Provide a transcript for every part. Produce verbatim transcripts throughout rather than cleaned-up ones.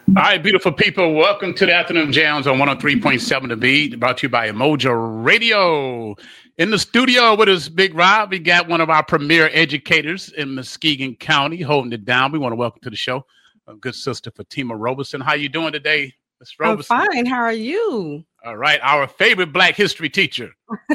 All right, beautiful people. Welcome to the Afternoon Jams on one oh three point seven The Beat, brought to you by Emoja Radio. In the studio with us, Big Rob, we got one of our premier educators in Muskegon County holding it down. We want to welcome to the show a good sister, Fatima Robeson. How you doing today, Miss Robeson? I'm fine. How are you? All right, our favorite Black history teacher.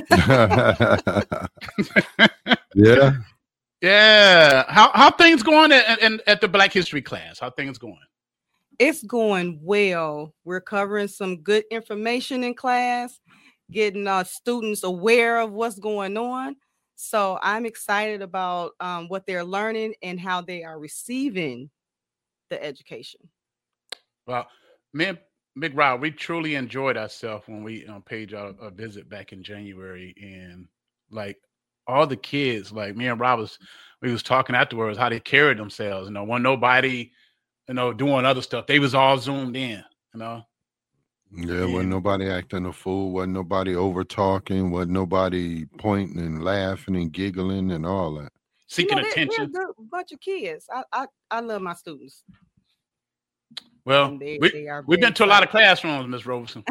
Yeah. Yeah. How how things going at, at, at the Black history class? How things going? It's going well. We're covering some good information in class, getting our students aware of what's going on. So I'm excited about um, what they're learning and how they are receiving the education. Well, me and Big Rob, we truly enjoyed ourselves when we um, paid y'all a visit back in January, and like all the kids, like me and Rob was, we was talking afterwards how they carried themselves. You know, when nobody, you know, doing other stuff, they was all zoomed in. You know. Yeah, wasn't nobody acting a fool, wasn't nobody over talking, wasn't nobody pointing and laughing and giggling and all that. Seeking you know, they, attention. They're a good bunch of kids. I, I I love my students. Well, they, we, they we've been to a lot of classrooms, Miss Robeson.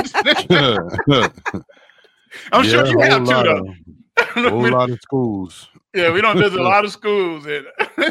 I'm yeah, sure you have too, though. A whole we, lot of schools. Yeah, we don't visit a lot of schools. And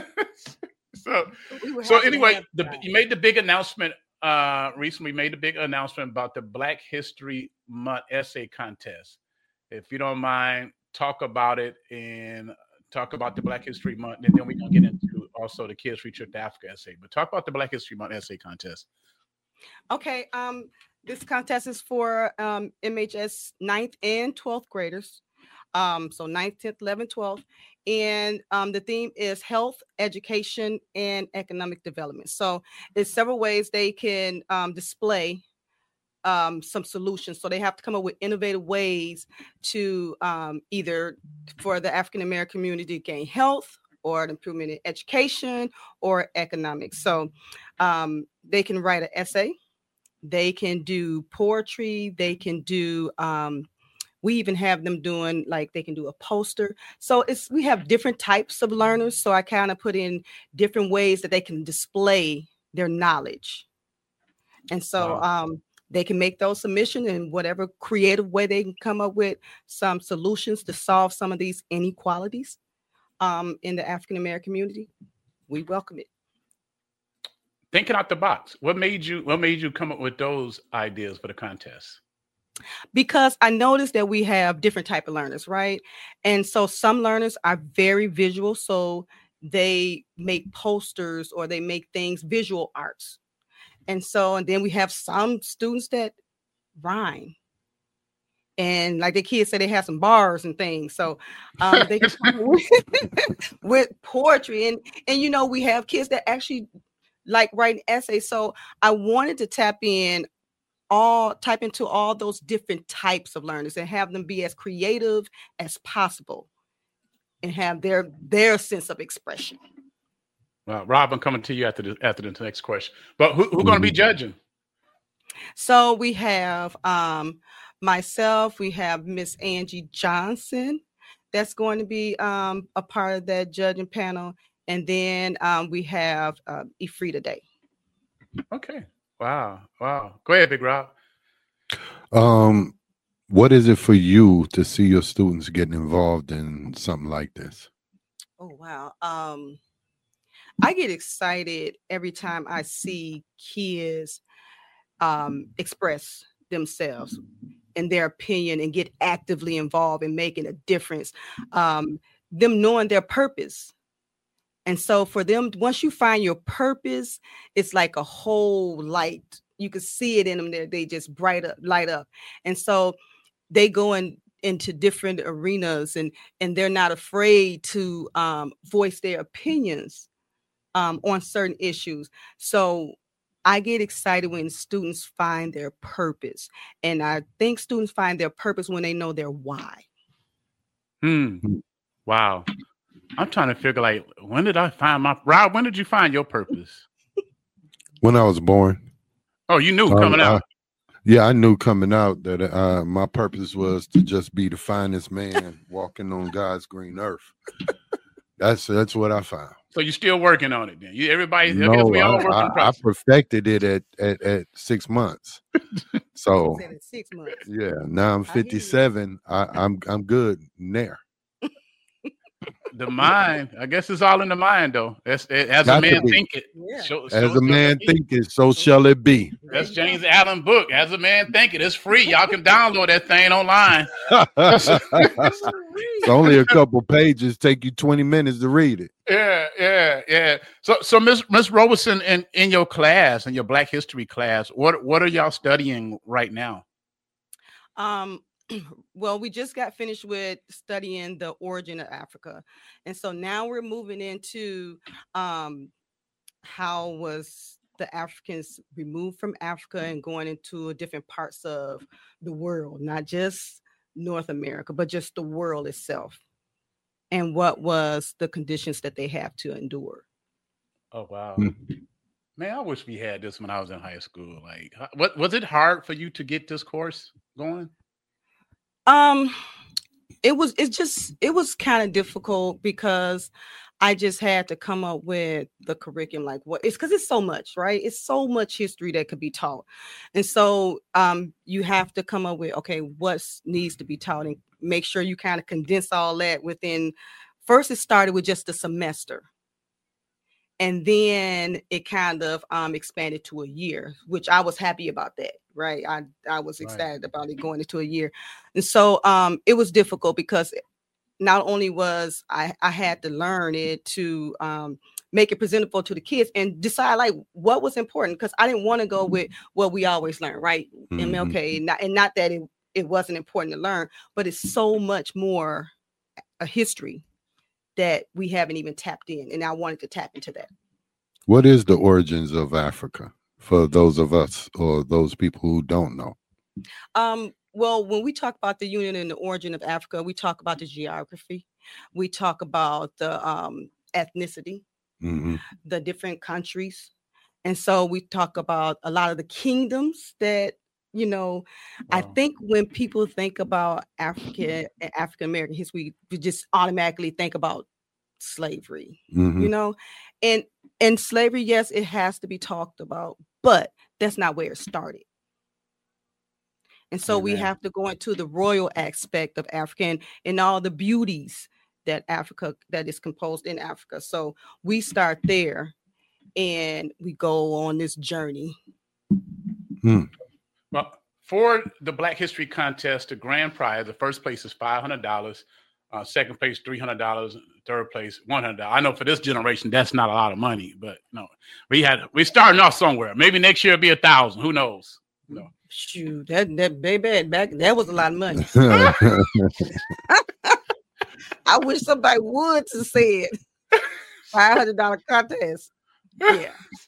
so, so anyway, the, you made the big announcement. Uh, recently made a big announcement about the Black History Month essay contest. If you don't mind, talk about it and talk about the Black History Month, and then we're gonna get into also the Kids Free Trip to Africa essay. But talk about the Black History Month essay contest. Okay, um, this contest is for um, M H S ninth and twelfth graders. Um, so ninth, tenth, eleventh, twelfth. And um, the theme is health, education, and economic development. So there's several ways they can um, display um, some solutions. So they have to come up with innovative ways to um, either for the African-American community to gain health or an improvement in education or economics. So um, they can write an essay. They can do poetry. They can do um, we even have them doing like they can do a poster. So it's we have different types of learners. So I kind of put in different ways that they can display their knowledge. And so wow. um, they can make those submissions in whatever creative way they can come up with some solutions to solve some of these inequalities um, in the African-American community. We welcome it. Thinking out the box. What made you what made you come up with those ideas for the contest? Because I noticed that we have different type of learners, right? And so some learners are very visual, so they make posters or they make things visual arts. And so, and then we have some students that rhyme. And like the kids say, they have some bars and things. So um, they can with, with poetry. And, and, you know, we have kids that actually like writing essays. So I wanted to tap in all type into all those different types of learners and have them be as creative as possible and have their their sense of expression. Well, Rob, I'm coming to you after the after the next question. But who, who's going to be judging? So we have um, myself. We have Miss Angie Johnson. That's going to be um, a part of that judging panel, and then um, we have uh, Ifrita Day. Okay. Wow. Wow. Go ahead, Big Rob. Um, what is it for you to see your students getting involved in something like this? Oh, wow. Um, I get excited every time I see kids um, express themselves and their opinion and get actively involved in making a difference. Um, them knowing their purpose. And so for them, once you find your purpose, it's like a whole light. You can see it in them there. They just bright up, light up. And so they go in, into different arenas and, and they're not afraid to um, voice their opinions um, on certain issues. So I get excited when students find their purpose. And I think students find their purpose when they know their why. Hmm. Wow. I'm trying to figure, like, when did I find my Rob? When did you find your purpose? When I was born. Oh, you knew coming um, out. I, yeah, I knew coming out that uh, my purpose was to just be the finest man walking on God's green earth. That's that's what I found. So you're still working on it then? You everybody no, I guess we all I, working I, I perfected it at, at, at six months. So six months. Yeah, now I'm fifty-seven. I, I'm I'm good there. The mind, I guess it's all in the mind though. As, as a man think it. Yeah. So, as so a man think it, so shall it be. That's James Allen book. As a man think it. It's free. Y'all can download that thing online. It's only a couple pages. Take you twenty minutes to read it. Yeah, yeah, yeah. So, so Miss Miss Robeson, in in your class, in your Black History class, what what are y'all studying right now? Um. Well, we just got finished with studying the origin of Africa. And so now we're moving into um, how was the Africans removed from Africa and going into different parts of the world, not just North America, but just the world itself. And what was the conditions that they have to endure. Oh, wow. Mm-hmm. Man, I wish we had this when I was in high school. Like, what was it hard for you to get this course going? Um, it was, it's just, it was kind of difficult because I just had to come up with the curriculum, like what it's because it's so much, right? It's so much history that could be taught. And so um, you have to come up with, okay, what needs to be taught and make sure you kind of condense all that within, first it started with just a semester. And then it kind of um, expanded to a year, which I was happy about that. Right. I, I was excited right. about it going into a year. And so um, it was difficult because not only was I, I had to learn it to um, make it presentable to the kids and decide like what was important, because I didn't want to go with what we always learn. Right. Mm-hmm. M L K. Not, and not that it, it wasn't important to learn, but it's so much more a history that we haven't even tapped in. And I wanted to tap into that. What is the origins of Africa for those of us or those people who don't know? Um, well, when we talk about the union and the origin of Africa, we talk about the geography. We talk about the um, ethnicity, mm-hmm. the different countries. And so we talk about a lot of the kingdoms that, you know, wow. I think when people think about African and African American history, we just automatically think about slavery, mm-hmm. you know, and and slavery, yes, it has to be talked about, but that's not where it started. And so Amen. We have to go into the royal aspect of Africa and, and all the beauties that Africa, that is composed in Africa. So we start there and we go on this journey. Hmm. Well, for the Black History Contest, the grand prize, the first place is five hundred dollars. Uh, second place, three hundred dollars. Third place, one hundred dollars. I know for this generation, that's not a lot of money, but no, we had we starting off somewhere. Maybe next year it'll be a thousand. Who knows? No. Shoot, that that baby back that was a lot of money. I wish somebody would to say it. Five hundred dollar contest. Yeah.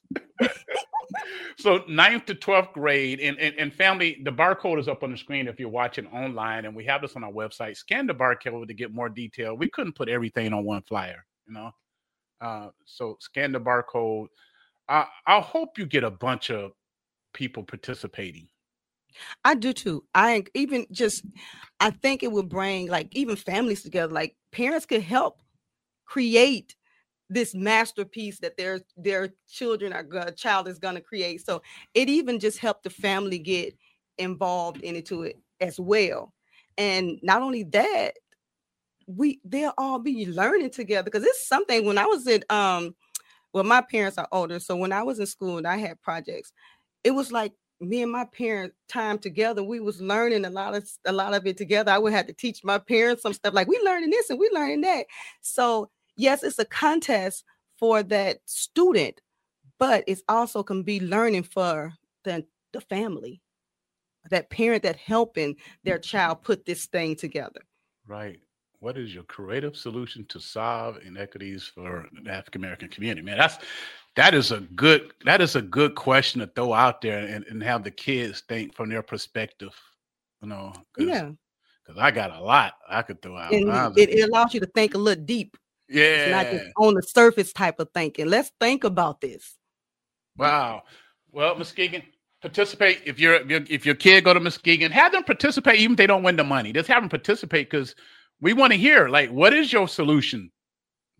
So ninth to twelfth grade, and, and, and family, the barcode is up on the screen if you're watching online, and we have this on our website. Scan the barcode to get more detail. We couldn't put everything on one flyer, you know. Uh, so scan the barcode. I, I hope you get a bunch of people participating. I do too. I even just, I think it would bring like even families together. Like parents could help create this masterpiece that their their children are uh, child is going to create. So it even just helped the family get involved into it as well. And not only that, we they'll all be learning together, because it's something. When I was at um well, my parents are older, so when I was in school and I had projects, it was like me and my parents time together. We was learning a lot of a lot of it together. I would have to teach my parents some stuff, like we learning this and we learning that. So yes, it's a contest for that student, but it's also can be learning for the, the family, that parent that helping their child put this thing together. Right. What is your creative solution to solve inequities for the African American community? Man, that's that is a good that is a good question to throw out there and, and have the kids think from their perspective. You know, cause, yeah. Because I got a lot I could throw out. And it, it allows you to think a little deep. Yeah. It's not just on the surface type of thinking. Let's think about this. Wow. Well, Muskegon, participate. If you're if your kid go to Muskegon, have them participate, even if they don't win the money. Just have them participate, because we want to hear, like, what is your solution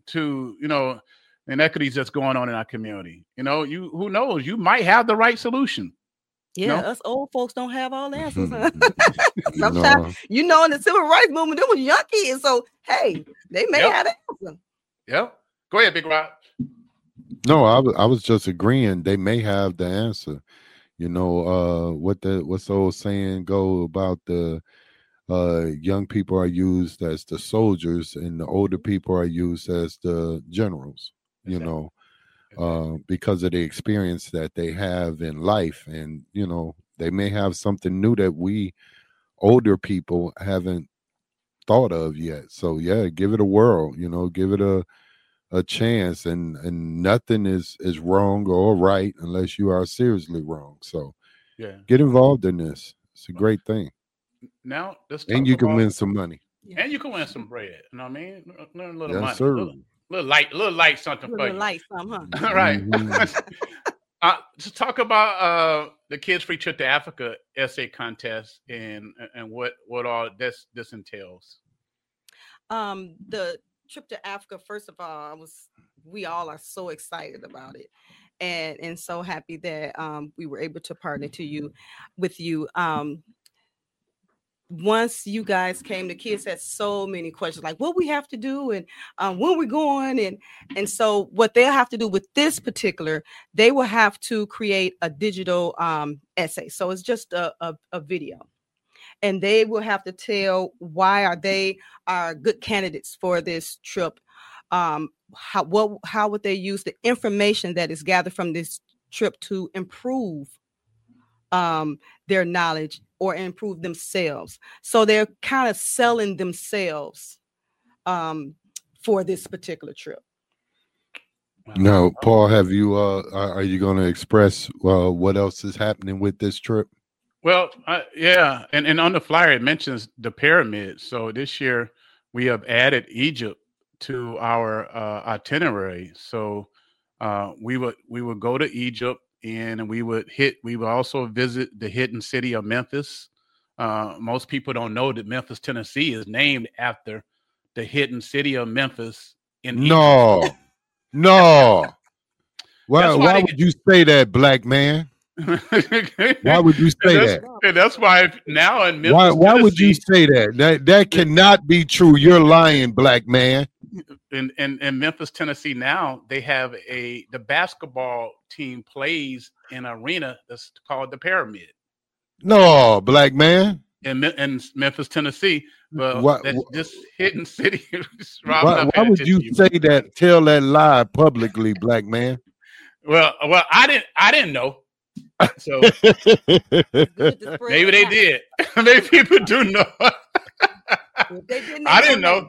to, you know, inequities that's going on in our community. You know, you who knows, you might have the right solution. Yeah, No? us old folks don't have all the answers. Huh? You Sometimes, know, you know, in the civil rights movement, there was young kids. So, hey, they may Yep. have the answer. Yep. Go ahead, Big Rob. no, I was I was just agreeing. They may have the answer. You know, uh, what the what's the old saying go about the uh young people are used as the soldiers and the older people are used as the generals. You Exactly. know, Exactly. uh, because of the experience that they have in life, and you know, they may have something new that we older people haven't thought of yet. So yeah, give it a whirl. You know, give it a a chance, and and nothing is is wrong or right unless you are seriously wrong. So Yeah. get involved in this. It's a great thing, Now let's talk and you can about win some money. and you can win some bread. You know what I mean? Learn a little Yes, money. sir. Little, little light, little light something A for little you. light, some, huh? Right. Mhm. uh, to talk about uh, the Kids Free Trip to Africa essay contest and and what what all this this entails. Um, the trip to Africa, first of all, I was we all are so excited about it, and and so happy that um we were able to partner to you with you. Um once you guys came, the kids had so many questions like what we have to do and um, when we're going, and and so what they'll have to do with this particular, they will have to create a digital um essay. So it's just a, a, a video, and they will have to tell why are they are good candidates for this trip. Um, how what how would they use the information that is gathered from this trip to improve um, their knowledge or improve themselves? So they're kind of selling themselves um, for this particular trip. Now, Paul, have you? Uh, are are you going to express uh, what else is happening with this trip? Well, uh, yeah, and, and on the flyer it mentions the pyramids. So this year we have added Egypt to our uh, itinerary. So uh, we would we would go to Egypt, and we would hit. We would also visit the hidden city of Memphis. Uh, most people don't know that Memphis, Tennessee, is named after the hidden city of Memphis in No, Egypt. no. Why? That's why Why they would you say that, black man? Why would you say and that's, that? and that's why now in Memphis, Why? Why would you Tennessee, say that? That that cannot be true. You're lying, black man. in, in, in Memphis, Tennessee, now they have a the basketball team plays in an arena that's called the Pyramid No, black man. in, Me- in Memphis, Tennessee. Well, Why? that's this hidden city. Rob, Why, not why paying would attention you to say that? Tell that lie publicly, black man. Well, well, I didn't, I didn't know. So maybe they did. Maybe people do know. They didn't, I didn't know.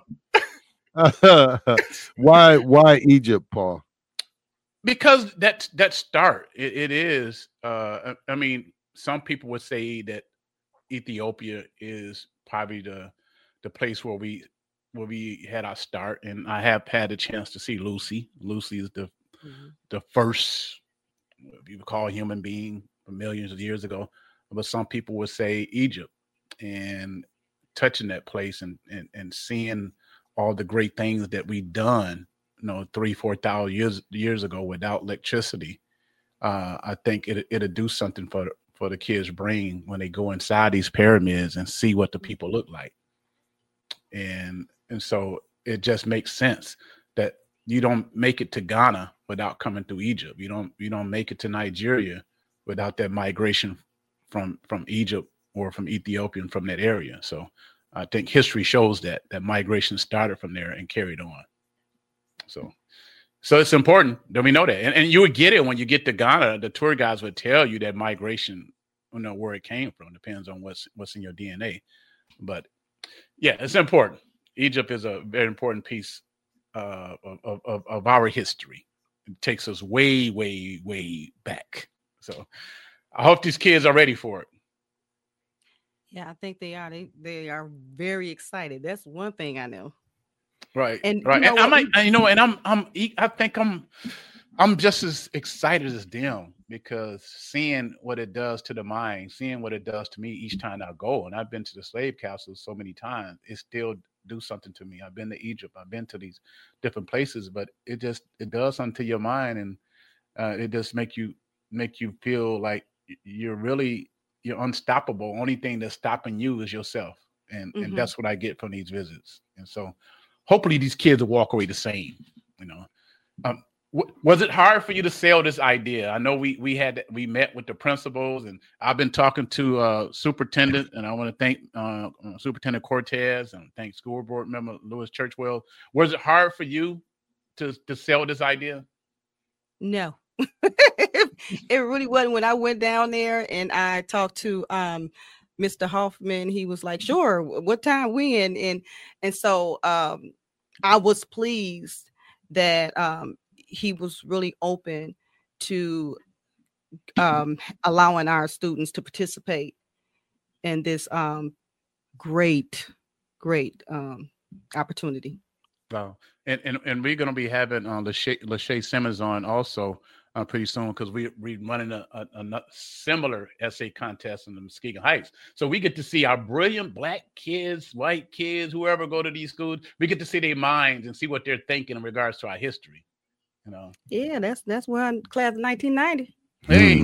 why? Why Egypt, Paul? Because that that start it, it is. Uh, I mean, some people would say that Ethiopia is probably the the place where we where we had our start, and I have had a chance to see Lucy. Lucy is the mm-hmm. the first, if you would call, human being from millions of years ago. But some people would say Egypt, and touching that place and and, and seeing all the great things that we've done, you know, three, four thousand years years ago without electricity. Uh, I think it it'll do something for for the kids' brain when they go inside these pyramids and see what the people look like. And and so it just makes sense that you don't make it to Ghana without coming through Egypt. You don't you don't make it to Nigeria without that migration from from Egypt or from Ethiopia and from that area. So I think history shows that that migration started from there and carried on. So so it's important that we know that. And, and you would get it when you get to Ghana. The tour guides would tell you that migration, you know, where it came from. Depends on what's what's in your D N A. But yeah, it's important. Egypt is a very important piece uh, of, of, of our history. It takes us way, way, way back. So I hope these kids are ready for it. Yeah, I think they are. They they are very excited. That's one thing I know. Right. And right. You know and I might, you know, and I'm I'm I think I'm I'm just as excited as them, because seeing what it does to the mind, seeing what it does to me each time I go, and I've been to the slave capsules so many times, it still do something to me. I've been to Egypt. I've been to these different places, but it just it does something to your mind, and uh, it just make you make you feel like you're really you're unstoppable. Only thing that's stopping you is yourself, and mm-hmm. and that's what I get from these visits. And so, hopefully, these kids will walk away the same. You know. Um, Was it hard for you to sell this idea? I know we we had we met with the principals, and I've been talking to uh, superintendent, and I want to thank uh, Superintendent Cortez and thank school board member Louis Churchwell. Was it hard for you to to sell this idea? No, it really wasn't. When I went down there and I talked to um, Mister Hoffman, he was like, "Sure, what time when?" And and so um, I was pleased that. Um, he was really open to um, allowing our students to participate in this um, great, great um, opportunity. Wow. And, and, and we're going to be having uh, Lachey, Lachey Simmons on also uh, pretty soon, because we, we're running a, a, a similar essay contest in the Muskegon Heights. So we get to see our brilliant Black kids, white kids, whoever go to these schools, we get to see their minds and see what they're thinking in regards to our history. You know. Yeah, that's that's why I'm class of nineteen ninety. Hey.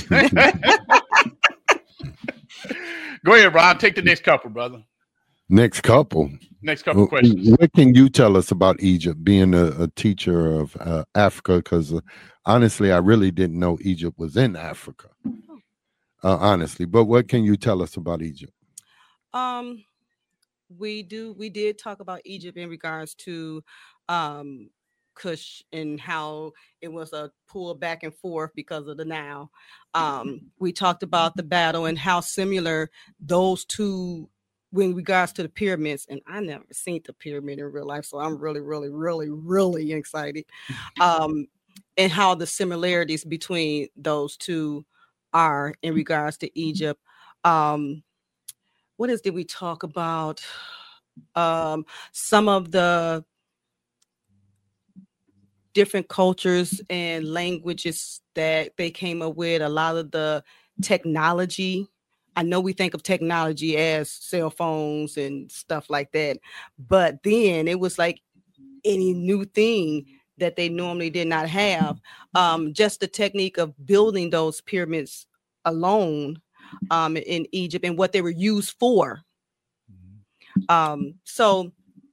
Go ahead, Rob. Take the next couple, brother. Next couple. Next couple well, questions. What can you tell us about Egypt, being a, a teacher of uh, Africa? Because uh, honestly, I really didn't know Egypt was in Africa. Uh, honestly, but what can you tell us about Egypt? Um, we do. We did talk about Egypt in regards to um. Kush and how it was a pull back and forth because of the Nile. Um, we talked about the battle and how similar those two, in regards to the pyramids. And I never seen the pyramid in real life, so I'm really, really, really, really excited. Um, and how the similarities between those two are in regards to Egypt. Um, what else did we talk about? Um, some of the different cultures and languages that they came up with, a lot of the technology. I know we think of technology as cell phones and stuff like that, but then it was like any new thing that they normally did not have. Um, just the technique of building those pyramids alone um, in Egypt and what they were used for. Um, so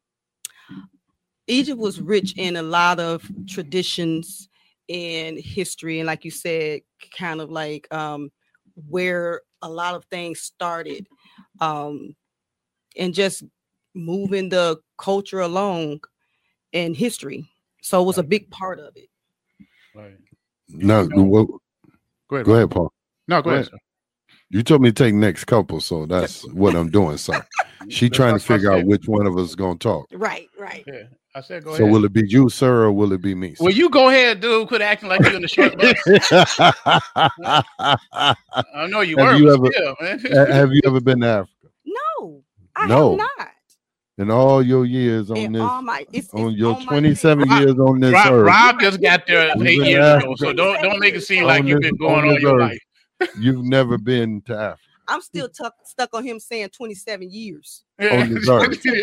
Egypt was rich in a lot of traditions and history. And like you said, kind of like um, where a lot of things started um, and just moving the culture along in history. So it was a big part of it. Right. No, you know, well, go ahead, go ahead, Paul. No, go, go ahead. ahead. You told me to take next couple, so that's what I'm doing. So she trying to figure out which one of us is going to talk. Right, right. Yeah. I said, go so ahead. Will it be you, sir, or will it be me? Sir? Well, you go ahead, dude. Quit acting like you're in the short bus. I know you have were. You ever, still, man. Have you ever been to Africa? No, I no. have not. In all your years on in this, my, it's, on it's your on twenty-seven Rob, years on this Rob, earth. Rob just got there eight years Africa. ago, so don't don't make it seem like on you've this, been going on all your earth, life. You've never been to Africa. I'm still tuck, stuck on him saying twenty-seven years. On this earth. he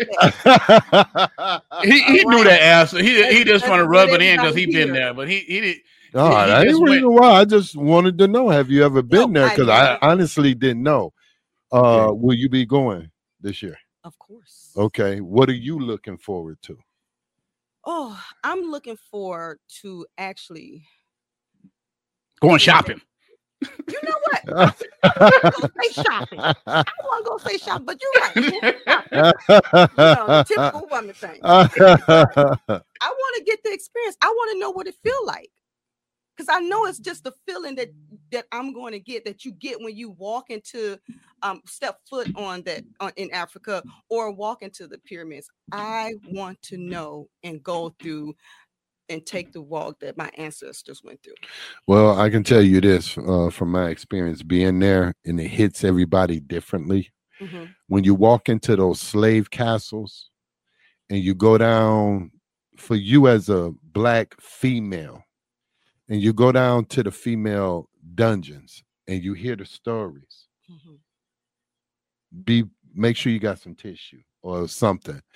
he knew that answer. He he just want to rub it in because he been there, but he he did. No, he, he that ain't reason why. I just wanted to know. Have you ever been no, there? Because I, I honestly didn't know. Uh, yeah. Will you be going this year? Of course. Okay. What are you looking forward to? Oh, I'm looking forward to actually going shopping. You know what? I want to go say shopping. I want to go say shopping, but you're right. You know, the typical woman thing. I want to get the experience. I want to know what it feels like. Because I know it's just the feeling that that I'm going to get, that you get when you walk into, um, step foot on that on, in Africa or walk into the pyramids. I want to know and go through and take the walk that my ancestors went through. Well, I can tell you this uh, from my experience being there, and it hits everybody differently. Mm-hmm. When you walk into those slave castles and you go down, for you as a Black female, and you go down to the female dungeons and you hear the stories, mm-hmm. be make sure you got some tissue or something,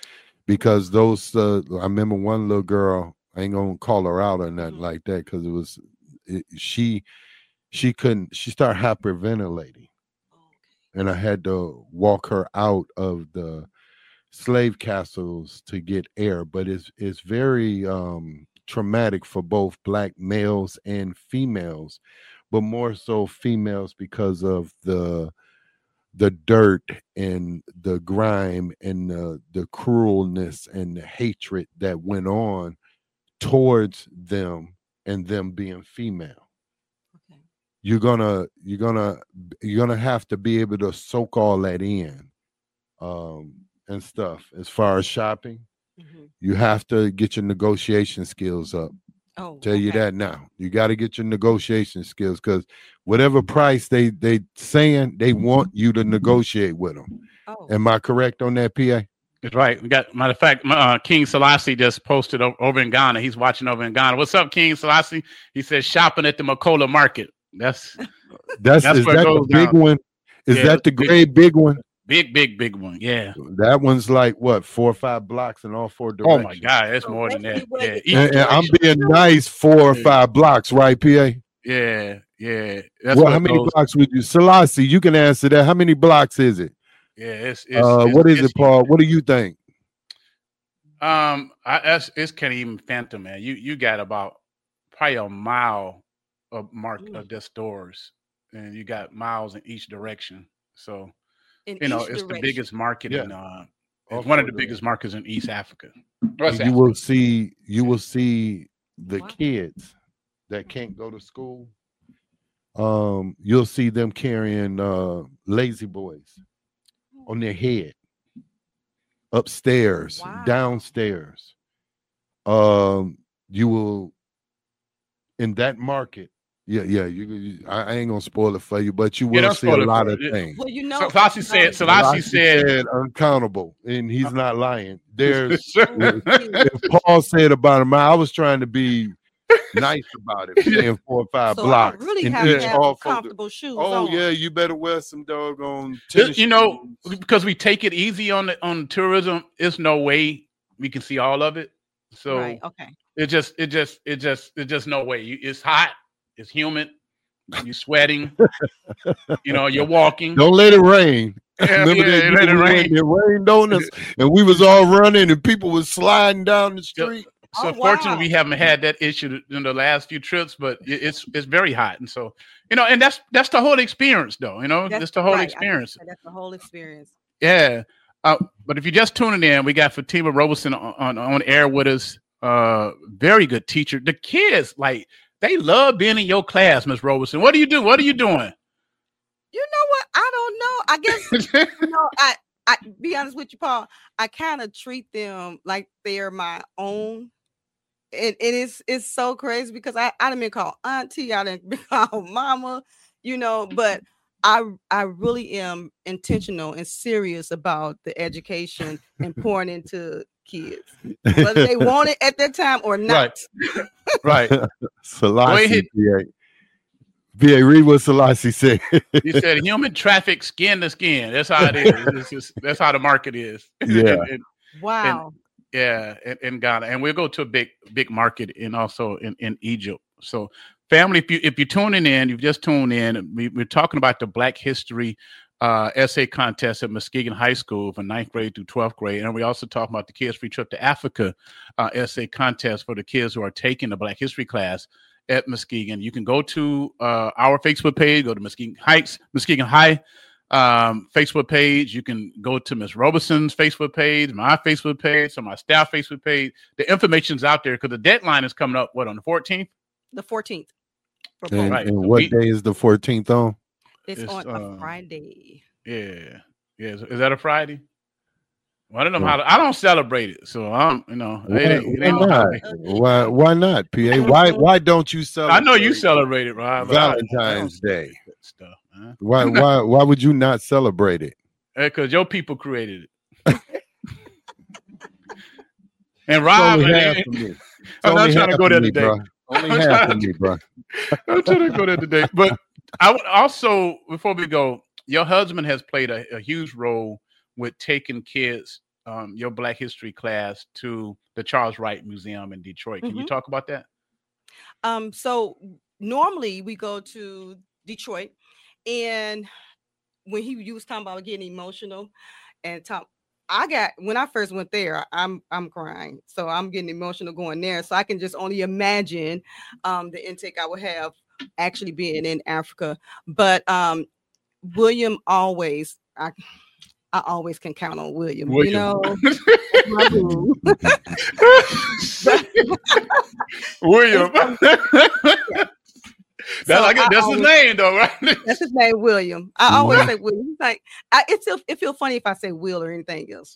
because those uh, I remember one little girl, I ain't gonna call her out or nothing Mhm. like that, because it was it, she she couldn't she started hyperventilating, and I had to walk her out of the slave castles to get air. But it's it's very um traumatic for both black males and females, but more so females, because of the the dirt and the grime and the, the cruelness and the hatred that went on towards them, and them being female. Okay. You're gonna you're gonna you're gonna have to be able to soak all that in, um and stuff. As far as shopping, hmm you have to get your negotiation skills up. Oh, Tell you okay. that now. You got to get your negotiation skills, because whatever price they they saying, they want you to negotiate with them. Oh, Am I correct on that, P A? That's right. We got, matter of fact, uh, King Selassie just posted o- over in Ghana. He's watching over in Ghana. What's up, King Selassie? He says shopping at the Makola Market. That's That's, That's is where it that the goes big down. one? Is Yeah, that the big- gray big one? big, big, big one. Yeah. That one's like what, four or five blocks in all four directions? Oh my God, it's So more than basically that. what Yeah, it- each And, and I'm direction. being nice, four or Yeah. five blocks, right, P A? Yeah, yeah. That's Well, what how it many goes. blocks would you, Selassie? You can answer that. How many blocks is it? Yeah, it's it's, Uh, it's what is it's it, Paul? What do you think? Um, I that's it's can't even phantom, man. You you got about probably a mile of mark Mm. of the stores, and you got miles in each direction. So in you know each it's the direction. biggest market Yeah. in uh, All it's one of four the biggest directions. markets in East Africa. West You will Africa. see. You will see the Wow. kids that can't go to school. Um, you'll see them carrying uh lazy boys on their head, upstairs, Wow. downstairs. Um, you will in that market. Yeah, yeah. You, you I, I ain't gonna spoil it for you, but you Yeah, will don't see a spoil it lot for of it. things. Well, you know, So Selassie said. um, Selassie Selassie said. uncountable, and he's not lying. There's oh, if Paul said about him, I was trying to be nice about it, saying four or five so I blocks. really in have to each have all four- comfortable shoes Oh on. yeah, you better wear some doggone This- tennis you know, shoes. because we take it easy on the on tourism, it's no way we can see all of it. So Right. Okay. it just, it just, it just, it's just no way. You, it's hot, it's humid, you're sweating, you know, you're walking. Don't let it rain. Yeah, Remember yeah, that let year it we went, rain. it rained on us, and we was all running, and people was sliding down the street. So Oh, fortunately, wow. we haven't had that issue in the last few trips, but it- it's it's very hot, and so you know, and that's that's the whole experience, though. You know, That's that's the whole right. I experience. understand. That's the whole experience. Yeah. Uh, but if you're just tuning in, we got Fatima Robeson on, on, on air with us. Uh, very good teacher. The kids, like, they love being in your class, Miss Robeson. What do you do? What are you doing? You know what? I don't know. I guess you know. I I be honest with you, Paul. I kind of treat them like they're my own. And it is it's so crazy because I I didn't been called auntie, I didn't been called mama, you know, but I I really am intentional and serious about the education and pouring into kids, whether they want it at that time or not. Right. Selassie, ahead. P A. P A, read what Selassie said. He said human traffic, skin to skin. That's how it is. It's just, that's how the market is. Yeah. And- and- Wow. yeah, in, in Ghana, and we'll go to a big, big market, and also in, in Egypt. So, family, if you if you're tuning in, you've just tuned in. We, we're talking about the Black History uh, essay contest at Muskegon High School from ninth grade through twelfth grade, and we also talk about the Kids Free Trip to Africa uh, essay contest for the kids who are taking the Black History class at Muskegon. You can go to uh, our Facebook page, go to Muskegon Heights, Muskegon High. Um, Facebook page. You can go to Miss Robeson's Facebook page, my Facebook page, so my staff Facebook page. The information's out there because the deadline is coming up. What, on the fourteenth? The fourteenth. For And, both. Right. and So what we- day is the fourteenth on? It's, It's, on uh, a Friday. Yeah, yeah. Is, is that a Friday? Well, I don't know Yeah. how to, I don't celebrate it, so I'm, you know, Why, it ain't, it why ain't not? holiday. Why why not, P A? Why why don't you celebrate? I know you celebrate it, right? Valentine's Day. Stuff, man. Why why why would you not celebrate it? Because your people created it. And Rob, Only and- half and- of me. It's I'm not only trying to half go of there me, today. bro. Only I'm half trying of to- me, bro. I'm trying to go there today. But I would also, before we go, your husband has played a, a huge role with taking kids um, your Black History class to the Charles Wright Museum in Detroit. Can mm-hmm. you talk about that? Um, so normally we go to Detroit, and when he, he was talking about getting emotional and talk, I got, when I first went there, I'm I'm crying. So I'm getting emotional going there. So I can just only imagine um, the intake I would have actually being in Africa. But um, William always, I, I always can count on William. William. You know, William. That's, so like, that's always, his name, though, right? That's his name, William. I always say William. He's like, I, it's it feels funny if I say Will or anything else.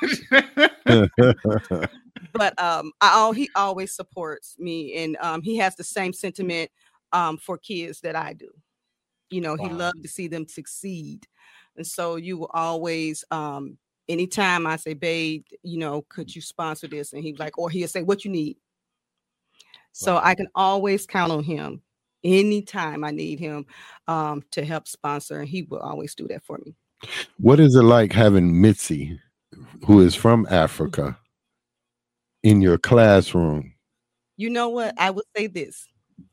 But um, I he always supports me, and um, he has the same sentiment um for kids that I do. You know, wow. He loves to see them succeed, and so you will always um. Anytime I say, babe, you know, could you sponsor this? And he was like, or he'll say, what you need. So wow. I can always count on him. Anytime I need him um, to help sponsor, and he will always do that for me. What is it like having Mitzi, who is from Africa, in your classroom? You know what? I would say this.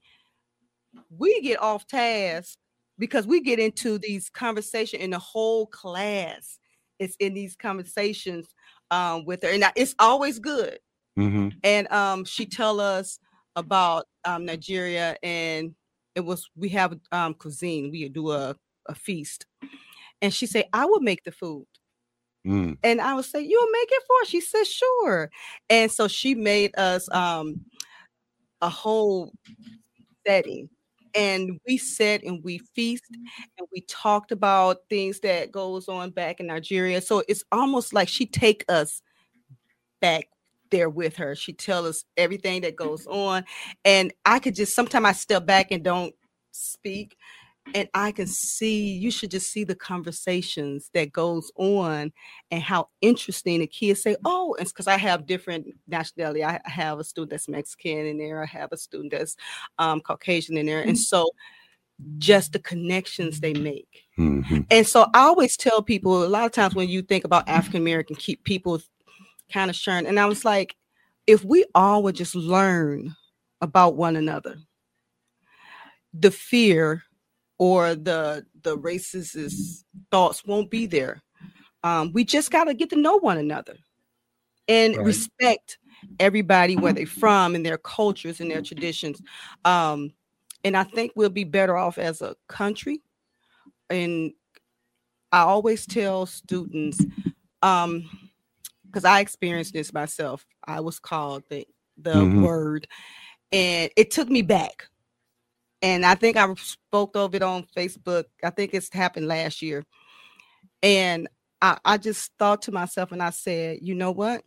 We get off task because we get into these conversations in the whole class. It's in these conversations um, with her. And it's always good. Mm-hmm. And um, she tell us about um, Nigeria, and it was, we have um, cuisine. We do a, a feast. And she said, I will make the food. Mm. And I would say, you'll make it for her? She said, sure. And so she made us um, a whole setting. And we sat and we feast and we talked about things that goes on back in Nigeria. So it's almost like she take us back there with her. She tell us everything that goes on. And I could just, sometimes I step back and don't speak. And I can see, you should just see the conversations that goes on and how interesting the kids say, oh, it's because I have different nationality. I have a student that's Mexican in there. I have a student that's um, Caucasian in there. And so just the connections they make. Mm-hmm. And so I always tell people, a lot of times when you think about African-American keep people kind of sharing. And I was like, if we all would just learn about one another, the fear or the the racist thoughts won't be there. Um, we just got to get to know one another and right. respect everybody, where they're from and their cultures and their traditions. Um, and I think we'll be better off as a country. And I always tell students, um, because I experienced this myself, I was called the, the mm-hmm. word, and it took me back. And I think I spoke of it on Facebook. I think it's happened last year. And I, I just thought to myself and I said, you know what?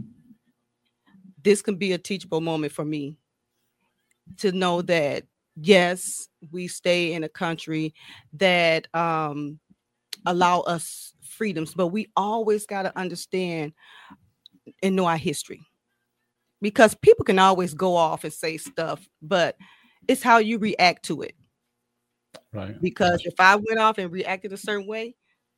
This can be a teachable moment for me to know that, yes, we stay in a country that um, allow us freedoms, but we always got to understand and know our history. Because people can always go off and say stuff, but it's how you react to it. Right. Because right. if I went off and reacted a certain way,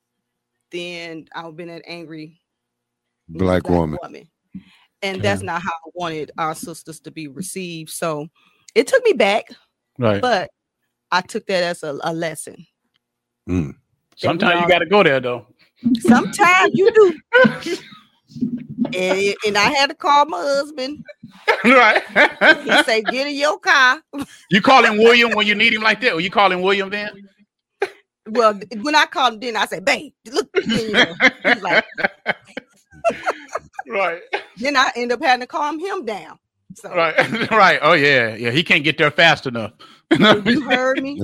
then I would have been an angry black, black woman. woman. And yeah. that's not how I wanted our sisters to be received. So it took me back. Right. But I took that as a, a lesson. Mm. Sometimes you got to go there, though. Sometimes you do. And, and I had to call my husband. Right. He said, get in your car. You call him William when you need him like that? Or you call him William then? Well, when I called him then, I said, babe, look. You know, he's like, right. Then I end up having to calm him down. So. Right. Right. Oh, yeah. Yeah. He can't get there fast enough. You heard me?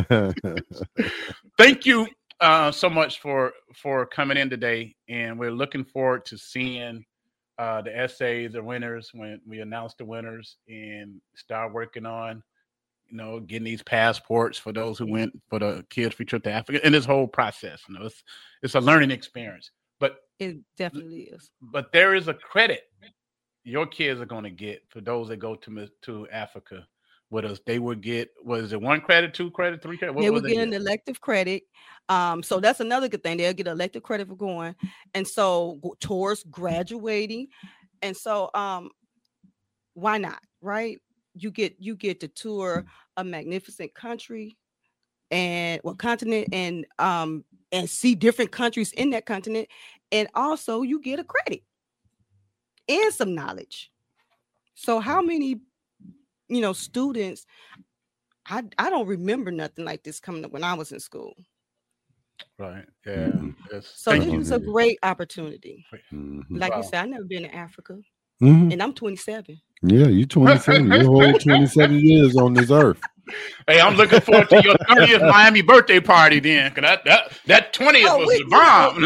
Thank you uh, so much for, for coming in today. And we're looking forward to seeing Uh, the essays, the winners, when we announce the winners and start working on, you know, getting these passports for those who went for the kids free trip to Africa, and this whole process. You know, it's it's a learning experience. But it definitely is. But there is a credit your kids are going to get for those that go to to Africa with us, they would get, was it one credit, two credit, three credit? What they would would they get an get? elective credit. Um, so that's another good thing. They'll get elective credit for going. And so go- towards graduating. And so um, why not? Right? You get you get to tour a magnificent country and what continent and um and see different countries in that continent. And also you get a credit and some knowledge. So how many, you know, students, I, I don't remember nothing like this coming up when I was in school. Right. Yeah. Mhm. Yes. So Thank this you. was a great opportunity. Mhm. Like you Wow. said, I've never been to Africa, Mhm. and I'm twenty-seven. Yeah, you twenty-seven. You hold twenty-seven years on this earth. Hey, I'm looking forward to your thirtieth Miami birthday party then. Cause that that that twentieth Oh, was we, the bomb.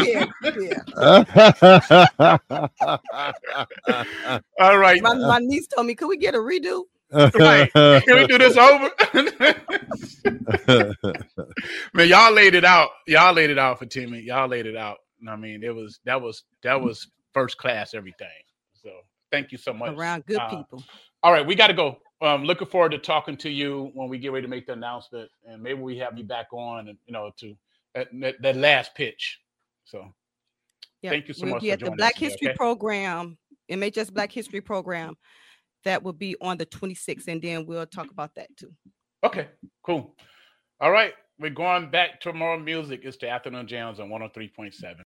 yeah, yeah. All right. My, my niece told me, could we get a redo? Right. Can we do this over? Man, y'all laid it out. Y'all laid it out for Timmy. Y'all laid it out. I mean, it was that was that was first class everything. So thank you so much. Around good Uh, people. All right, we got to go. Um, looking forward to talking to you when we get ready to make the announcement, and maybe we have you back on, and you know, to that, that, that last pitch. So, Yeah. thank you so We'll much be for at the joining Black us today, History okay? Program, M H S Black History Program. That will be on the twenty-sixth, and then we'll talk about that too. Okay, cool. All right, we're going back to more music. It's the Afternoon Jams on one oh three point seven.